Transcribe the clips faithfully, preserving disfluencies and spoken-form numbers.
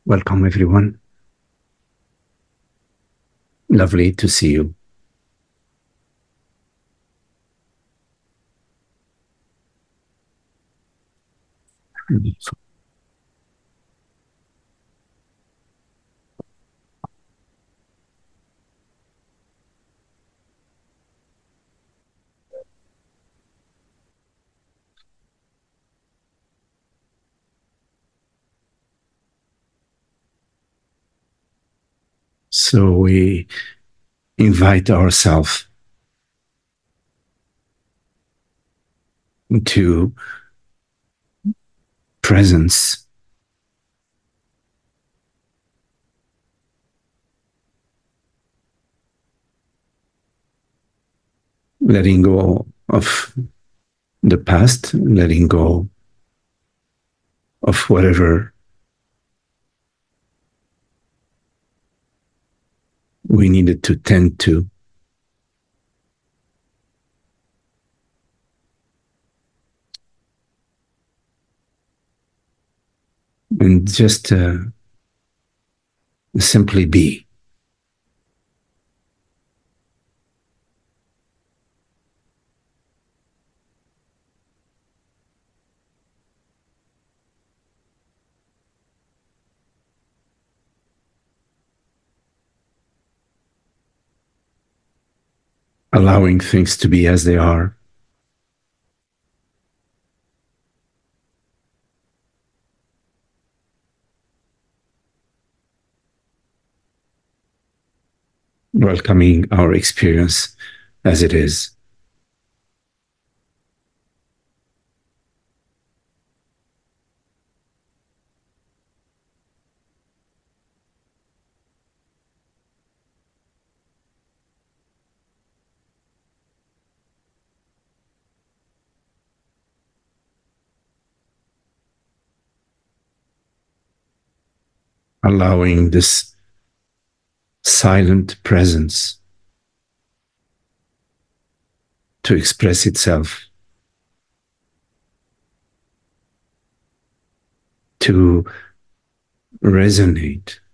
Welcome, everyone. Lovely to see you. So we invite ourselves to presence, letting go of the past, letting go of whatever we needed to tend to, and just uh, simply be. Allowing things to be as they are, welcoming our experience as it is, allowing this silent presence to express itself, to resonate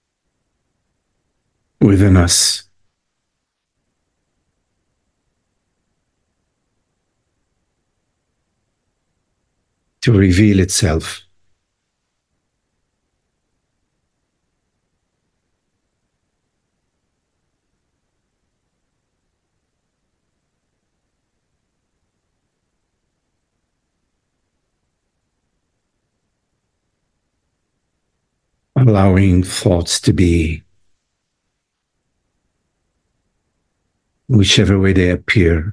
within us, to reveal itself. Allowing thoughts to be whichever way they appear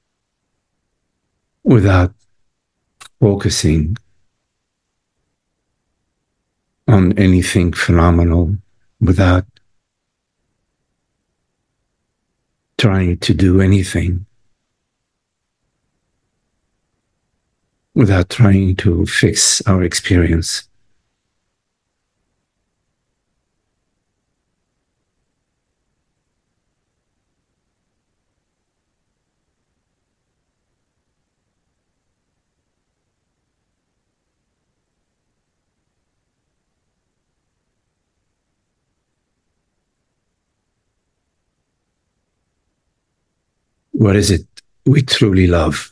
without focusing on anything phenomenal, without trying to do anything, without trying to fix our experience. What is it we truly love?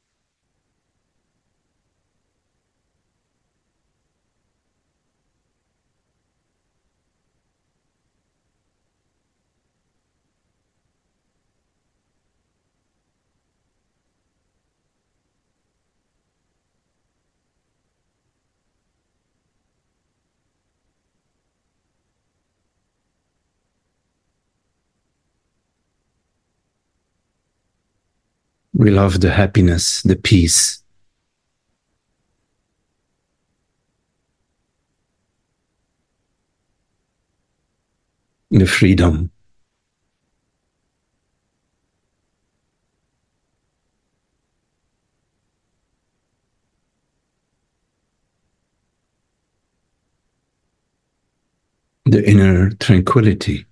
We love the happiness, the peace, the freedom, the inner tranquility.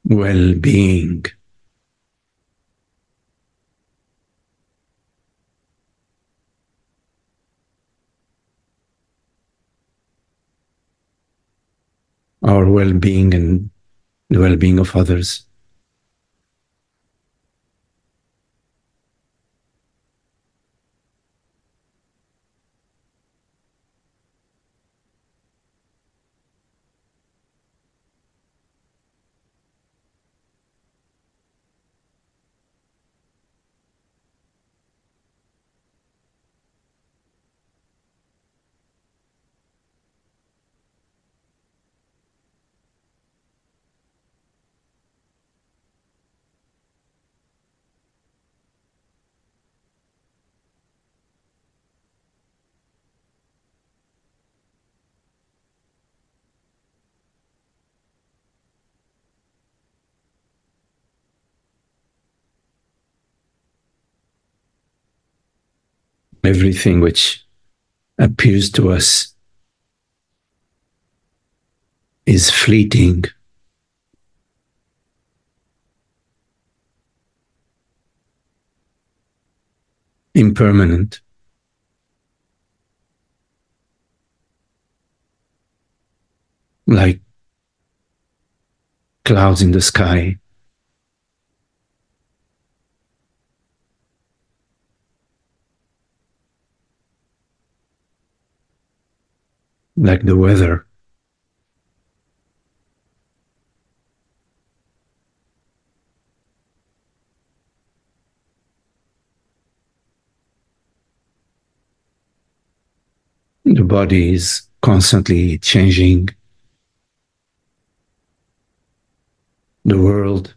well-being. Our well-being and the well-being of others. Everything which appears to us is fleeting, impermanent. Like clouds in the sky, like the weather. The body is constantly changing. The world,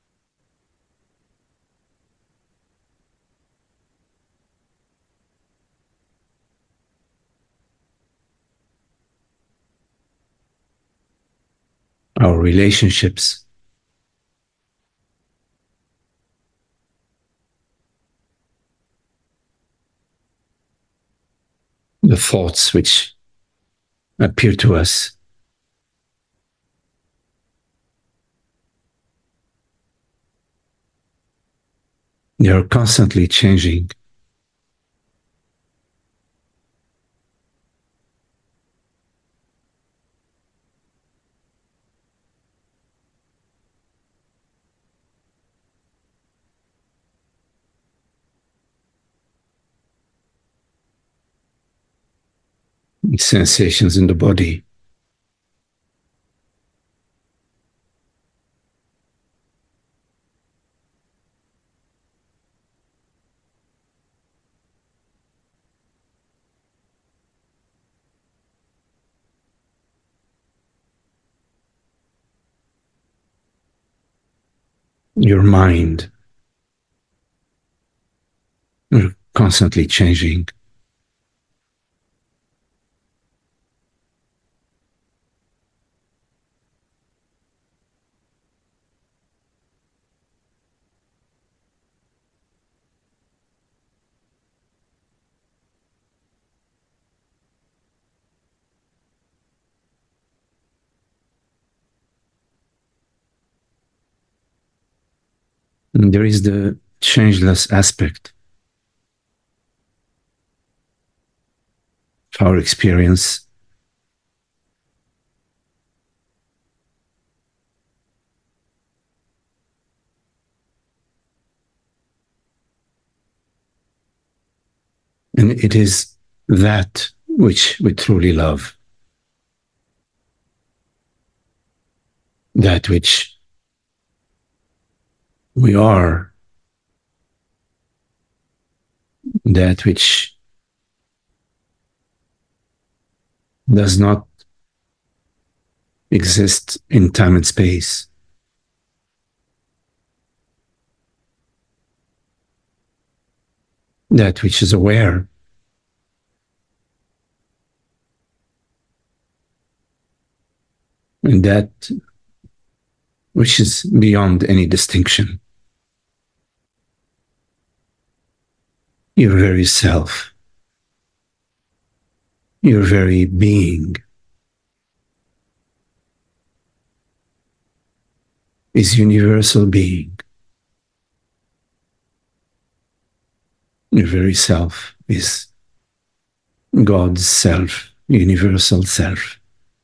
our relationships, the thoughts which appear to us. They are constantly changing. Sensations in the body. Your mind are constantly changing. And there is the changeless aspect of our experience. And it is that which we truly love, that which we are, that which does not exist in time and space, that which is aware, and that which is beyond any distinction. Your very self, your very being is universal being. Your very self is God's self, universal self.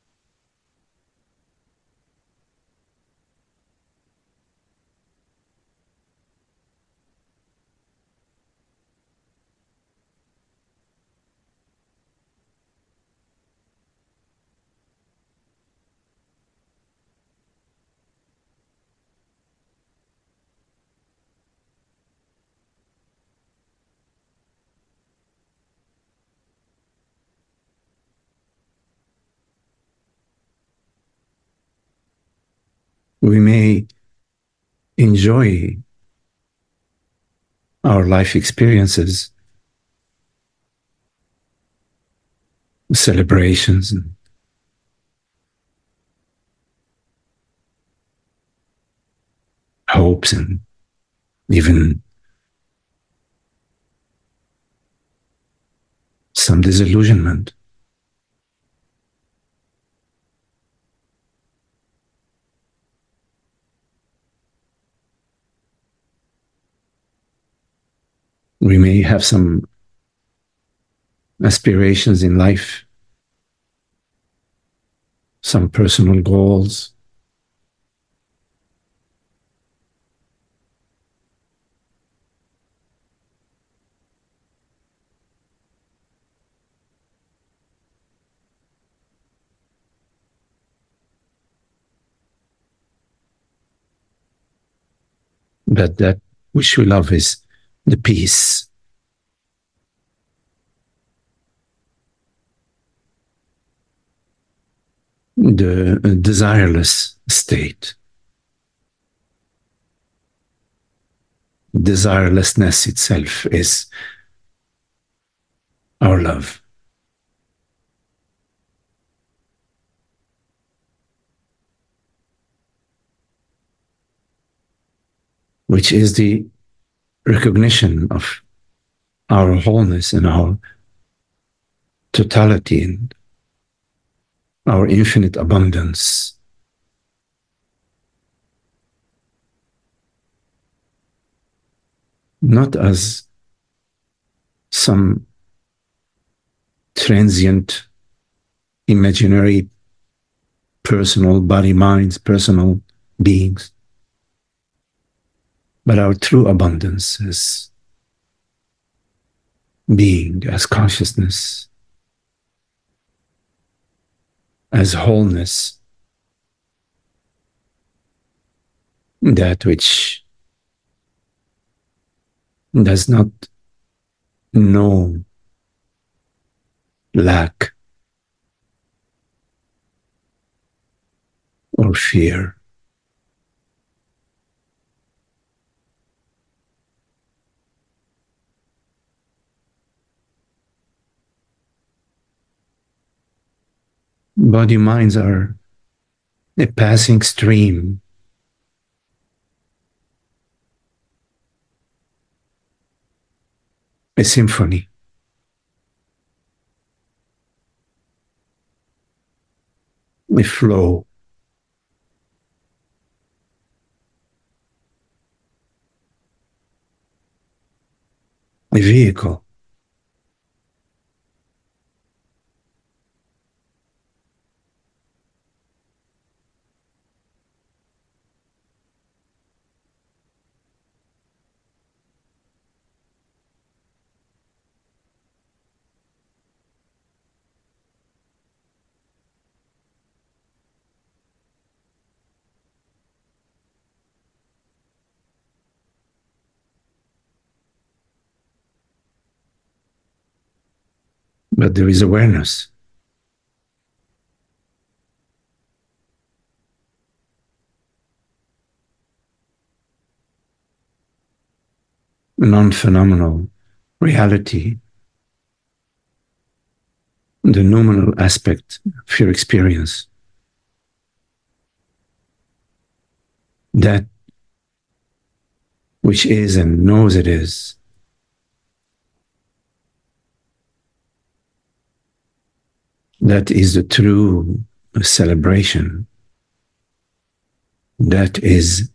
We may enjoy our life experiences, celebrations, and hopes, and even some disillusionment. We may have some aspirations in life, some personal goals. But that which we love is the peace, the desireless state. Desirelessness itself is our love. Which is the recognition of our wholeness and our totality and our infinite abundance. Not as some transient, imaginary, personal body, minds, personal beings, but our true abundance as being, as consciousness, as wholeness, that which does not know lack or fear. Body minds are a passing stream, a symphony. A flow. A vehicle. But there is awareness. Non-phenomenal reality, the noumenal aspect of your experience, that which is and knows it is, that is the true celebration That is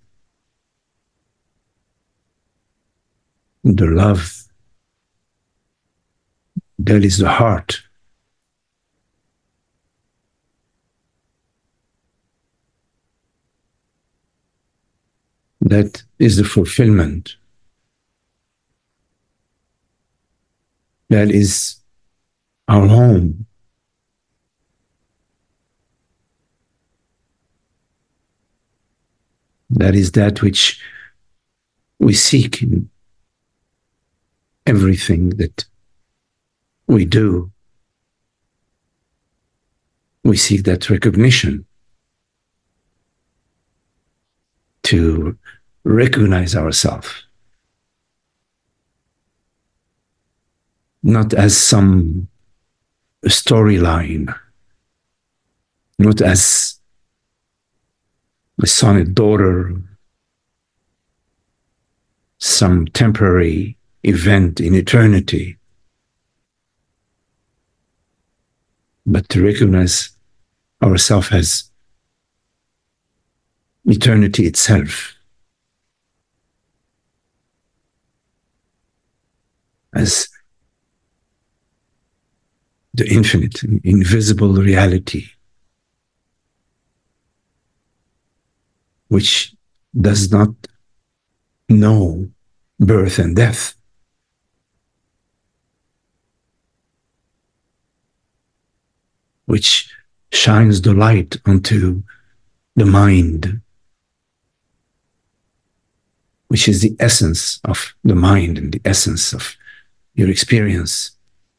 the love. That is the heart. That is the fulfillment. That is our home. That is that which we seek in everything that we do. We seek that recognition, to recognize ourselves, not as some storyline, not as a son and daughter, some temporary event in eternity, but to recognize ourselves as eternity itself, as the infinite, invisible reality, which does not know birth and death, which shines the light onto the mind, which is the essence of the mind and the essence of your experience.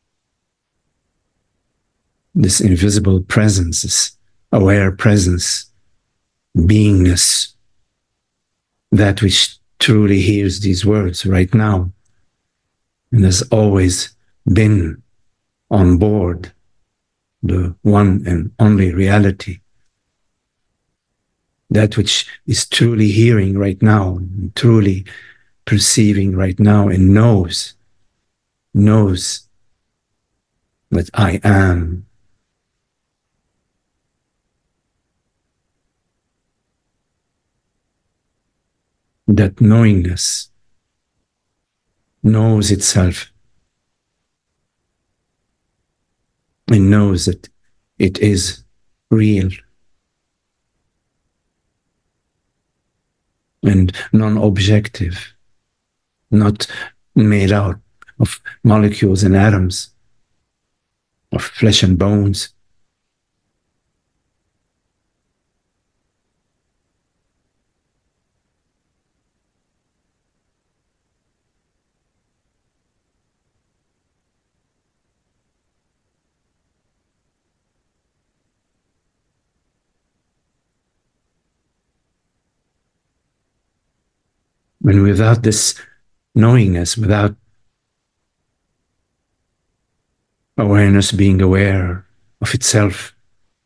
This invisible presence, this aware presence, beingness, that which truly hears these words right now and has always been on board, the one and only reality, that which is truly hearing right now, and truly perceiving right now, and knows, knows that I am. That knowingness knows itself and knows that it is real and non-objective, not made out of molecules and atoms, of flesh and bones. And without this knowingness, without awareness being aware of itself,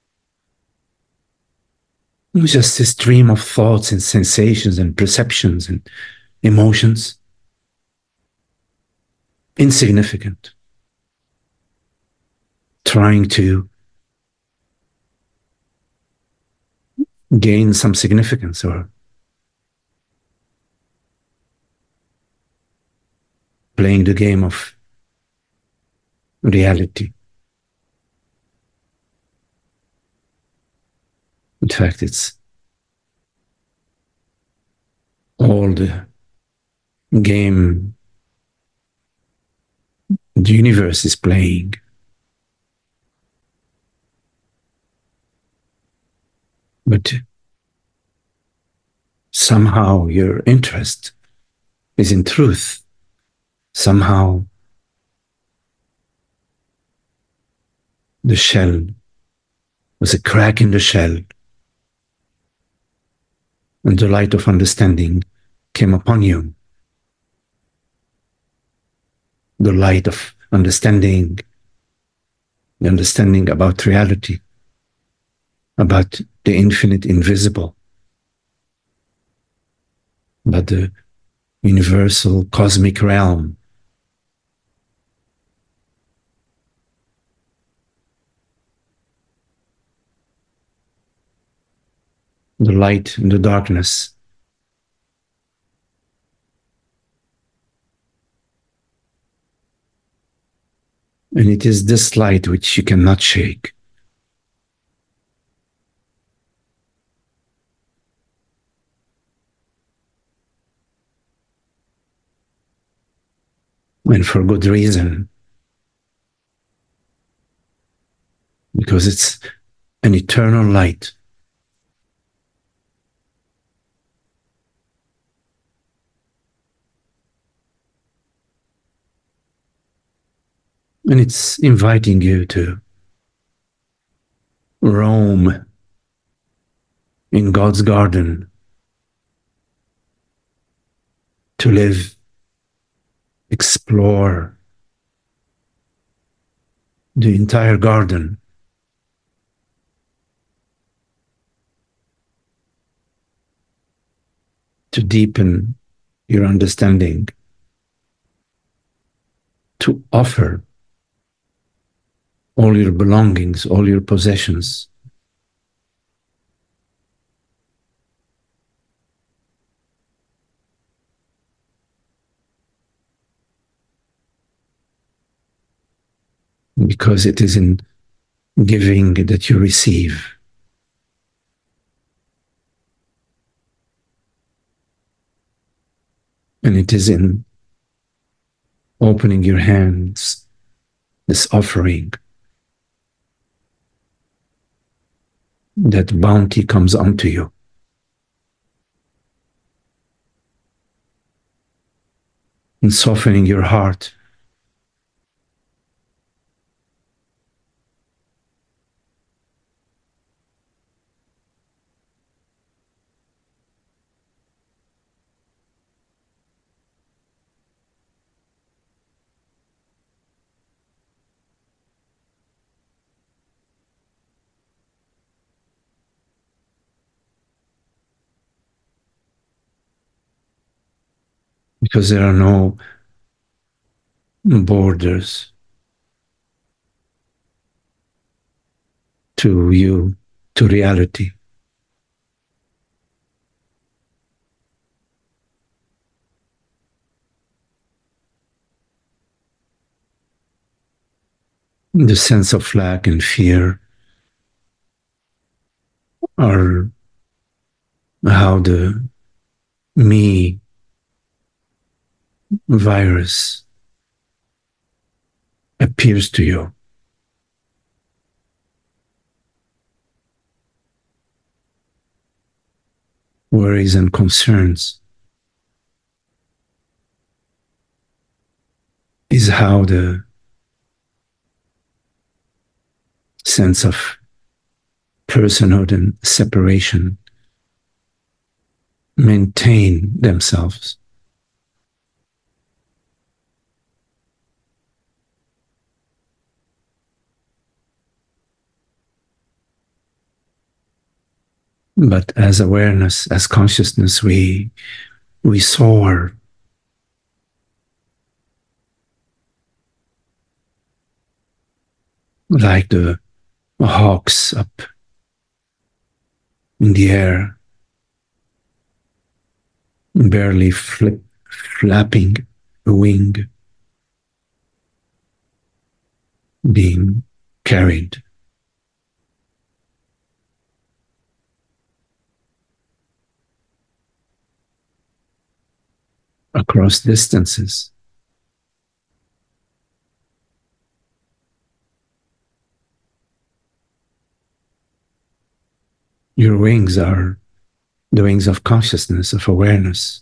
it's just a stream of thoughts and sensations and perceptions and emotions, insignificant, trying to gain some significance or playing the game of reality. In fact, it's all the game the universe is playing. But somehow your interest is in truth. Somehow the shell was a crack in the shell, and the light of understanding came upon you. The light of understanding, the understanding about reality, about the infinite invisible, about the universal cosmic realm. the light and the darkness. And it is this light which you cannot shake. And for good reason. Because it's an eternal light. And it's inviting you to roam in God's garden, to live, explore the entire garden. To deepen your understanding, to offer all your belongings, all your possessions. Because it is in giving that you receive. And it is in opening your hands, this offering, that bounty comes onto you. And softening your heart. Because there are no borders to you, to reality. The sense of lack and fear are how the me virus appears to you. Worries and concerns is how the sense of personhood and separation maintain themselves. But as awareness, as consciousness, we we soar. Like the hawks up in the air, barely flip, flapping a wing, being carried. Across distances. Your wings are the wings of consciousness, of awareness.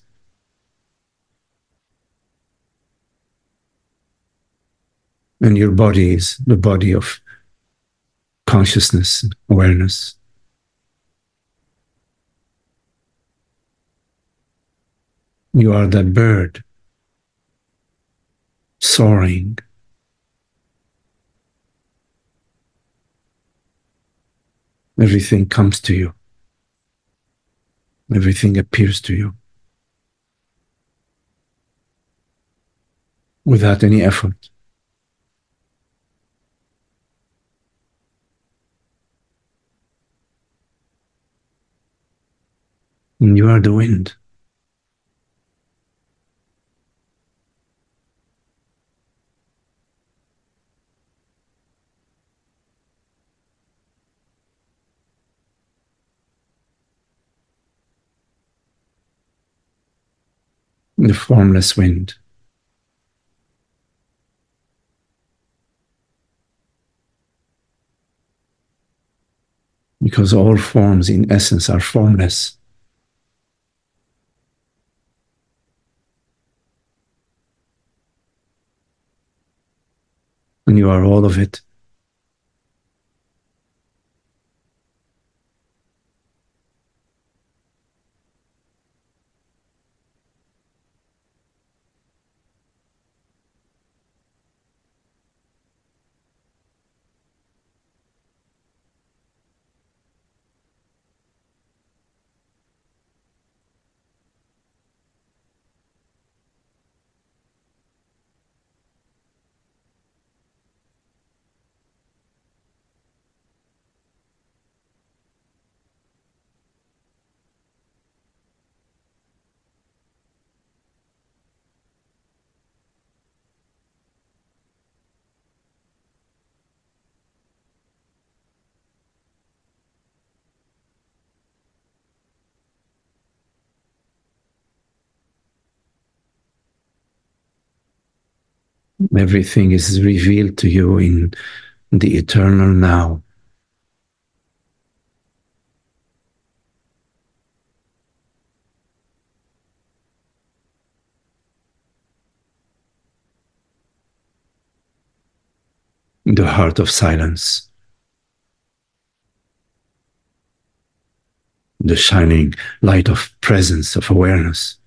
And your body is the body of consciousness, awareness. You are that bird soaring. Everything comes to you. Everything appears to you without any effort. And you are the wind. The formless wind. Because all forms in essence are formless. And you are all of it. Everything is revealed to you in the eternal now. The heart of silence. The shining light of presence, of awareness.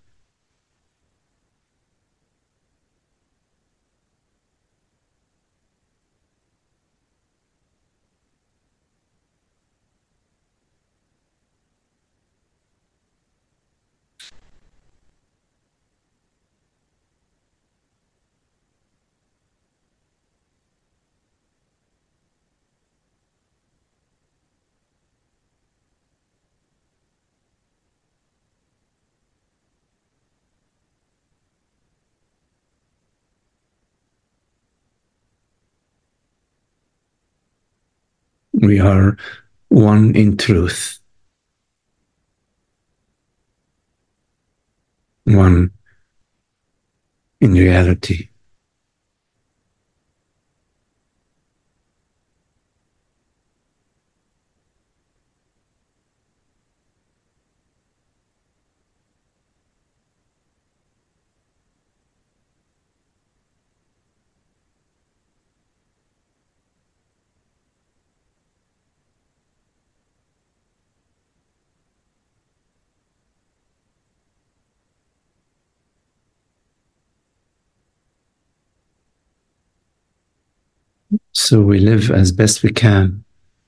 We are one in truth, one in reality. So we live as best we can.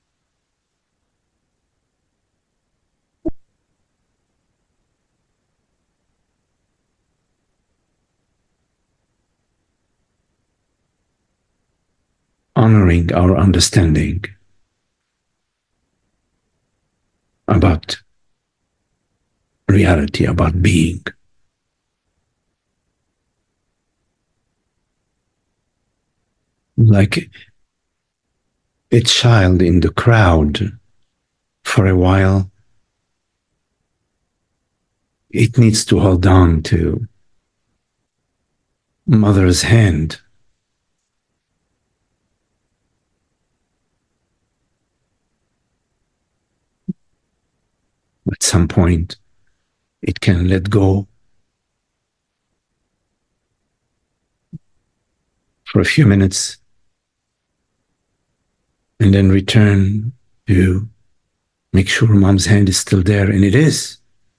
Honoring our understanding about reality, about being. Like a child in the crowd, for a while, it needs to hold on to mother's hand. At some point, it can let go for a few minutes and then return to make sure mom's hand is still there, and it is.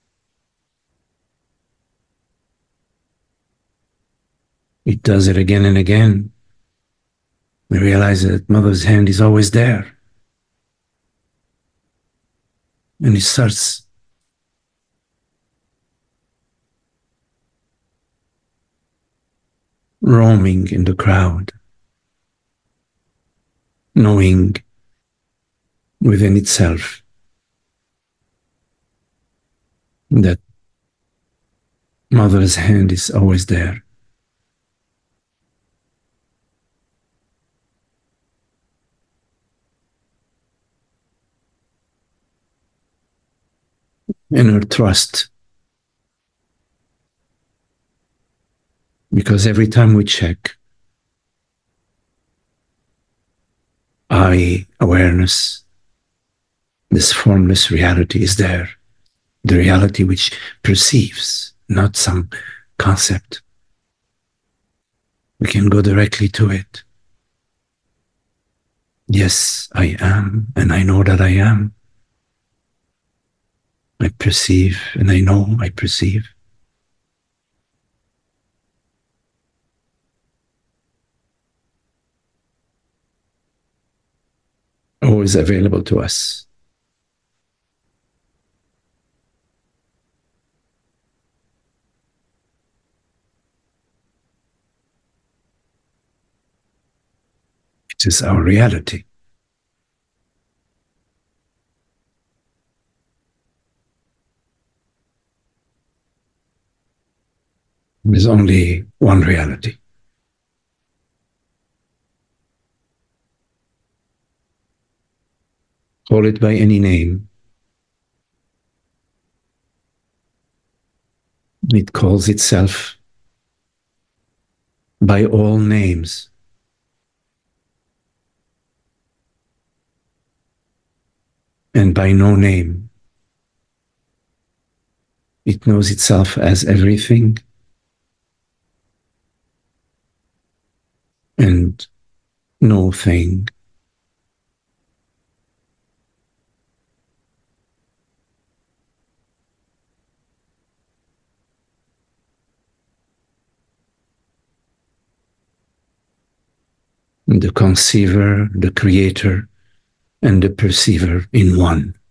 It does it again and again. We realize that mother's hand is always there. And it starts roaming in the crowd, knowing within itself That mother's hand is always there. And her trust. Because every time we check, I awareness, this formless reality is there. The reality which perceives, not some concept. We can go directly to it. Yes, I am, and I know that I am. I perceive, and I know I perceive. Always available to us. It is our reality. There's only one reality. Call it by any name. It calls itself by all names. And by no name. It knows itself as everything and no thing. The conceiver, the creator, and the perceiver in one.